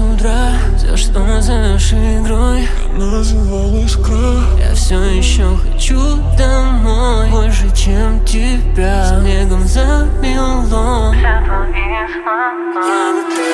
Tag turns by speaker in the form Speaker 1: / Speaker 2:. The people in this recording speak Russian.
Speaker 1: утра. За что назовешь игрой?
Speaker 2: Я называл искра.
Speaker 1: Я все еще хочу домой, больше, чем тебя. Снегом замело.
Speaker 3: Вся твоя весна.
Speaker 1: Я на